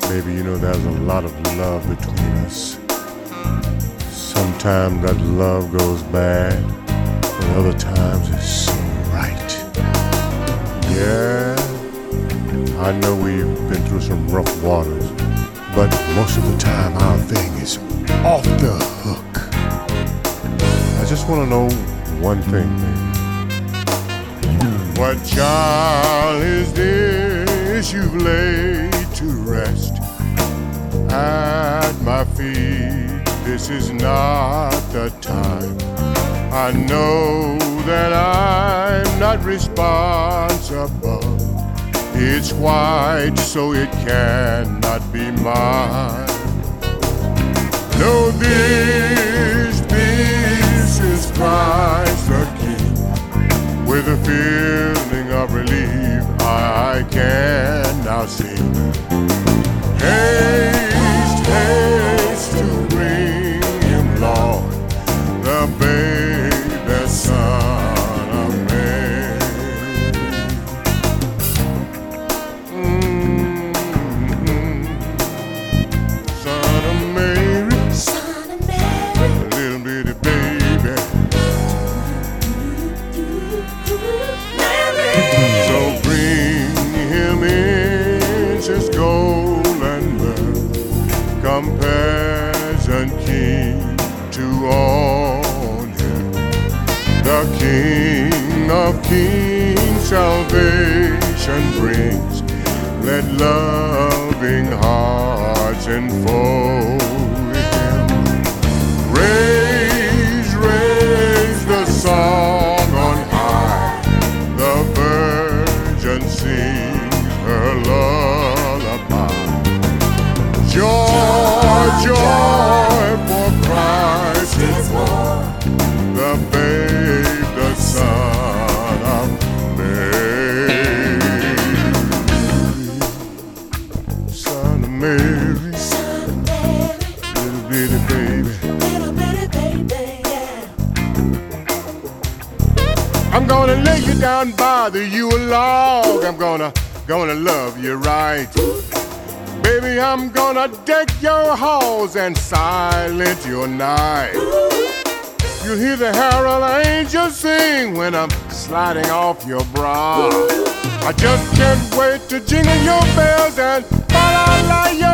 Baby, you know there's a lot of love between us. Sometimes that love goes bad, but other times it's so right. Yeah, I know we've been through some rough waters, but most of the time our thing is off the hook. I just want to know one thing, baby. What child is this you've laid to rest at my feet? This is not the time. I know that I'm not responsible. It's white, so it cannot be mine. No, this is Christ the King. With a feeling of relief, I can now sing. Haste, haste to bring him, Lord, the babe, the Son of Mary. Son of Mary, Son of Mary, a little bitty baby. Mary. So bring him in, says gold and myrrh, compassion King to own him. The King of Kings salvation brings. Let loving hearts enfold him. Raise, raise the song on high. The Virgin sings her lullaby. Joy, joy, for Christ is born. The babe, the Son of Mary. Son of Mary, Son of Mary, little bitty baby. little bitty baby, yeah. I'm gonna lay you down by the Yule log. I'm gonna love you right. Baby, I'm gonna deck your halls and silence your night. You'll hear the herald angels sing when I'm sliding off your bra. I just can't wait to jingle your bells and la your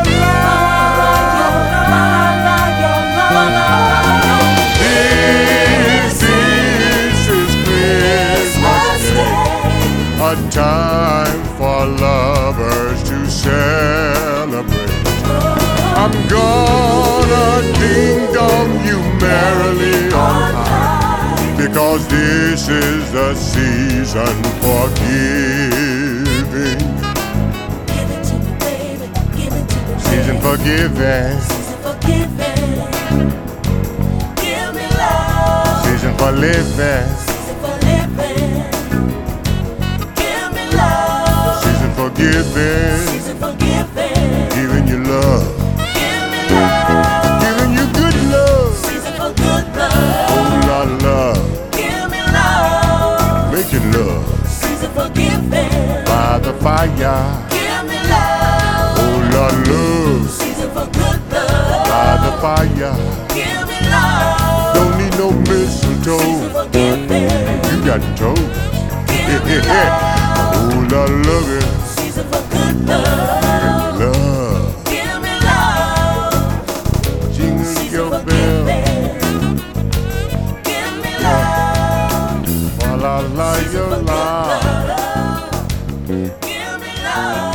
This is Christmas Day, a time for lovers to celebrate. I'm gonna ding-dong you merrily on high, because this is the season for giving. Give it to me, baby, give it to me, Season for giving. season for giving. Give me love, Season for living. season for living. Give me love, Season for giving. season for giving. Giving you love. Give me love, Giving you good love. season for good love. Whole lot of love. Give me love, Making love season for giving. by the fire. Give me love, Whole lot of love season for good love. by the fire. Give me love, Don't need no season mistletoe. for giving. You got toes. Give me love, Whole lot of loving. season for good love. Love. Give me love, Jingle season your for bell. giving. Give me love, La la la season your for good la. love. Give me love.